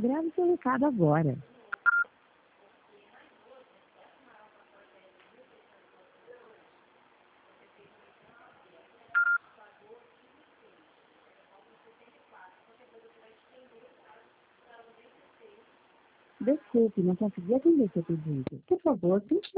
Grave seu recado agora. Desculpe, não consegui atender seu pedido. Por favor, tente